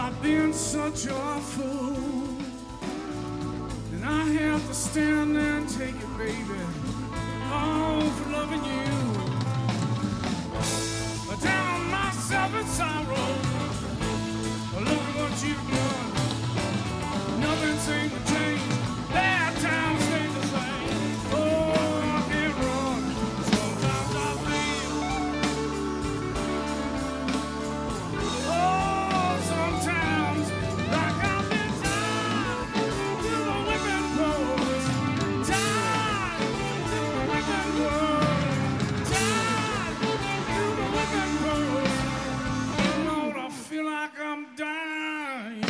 I've been such a fool, and I have to stand there and take it, baby. Oh, for loving you. Down myself in sorrow. Look at what you've done. Nothing seems to change. Bad times stay the same. Oh, I can't run. Sometimes I feel. Oh, sometimes like I've been tied to the whipping post. Tied to the whipping post. Tied to the whipping post. Lord, I feel like I'm dying.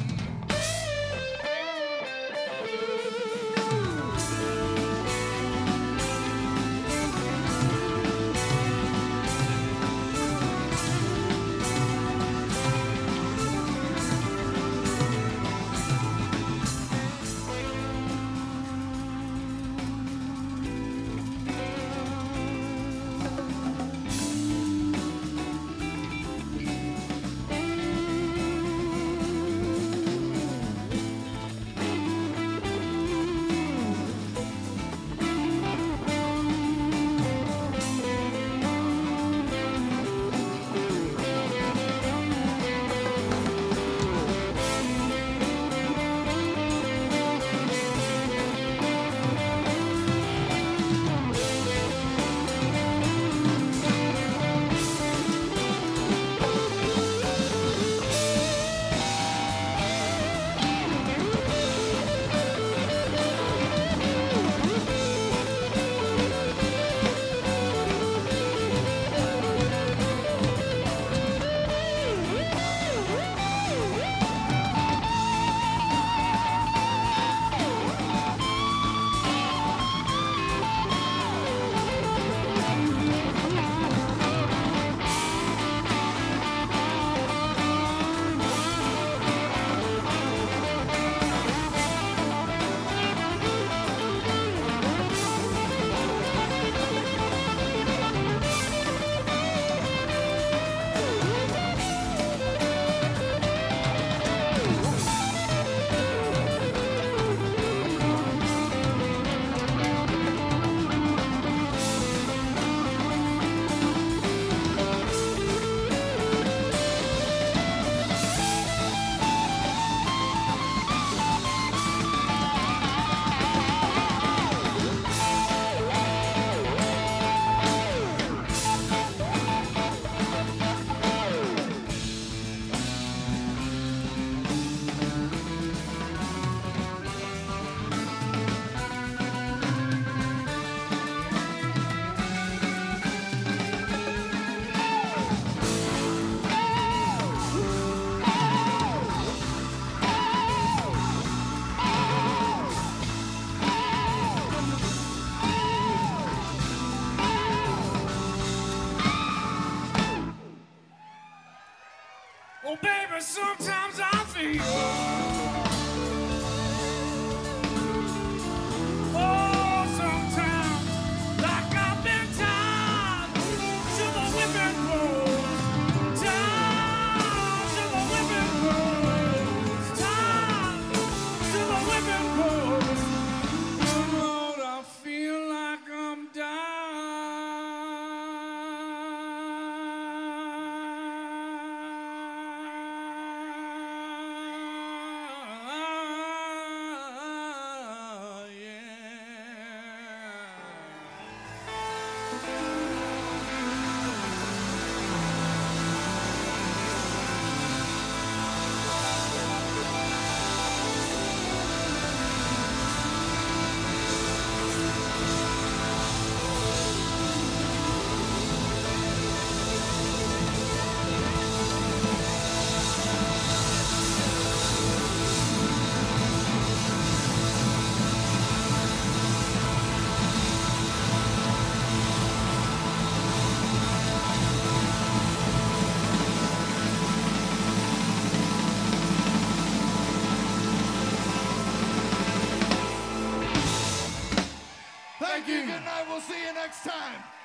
Oh, baby, sometimes I feel. Oh, sometimes like I've been tied to the whipping post. Tied to the whipping post. Tied to the whipping post. Oh, Lord, I feel like I'm dying. Thank you. Good night. We'll see you next time.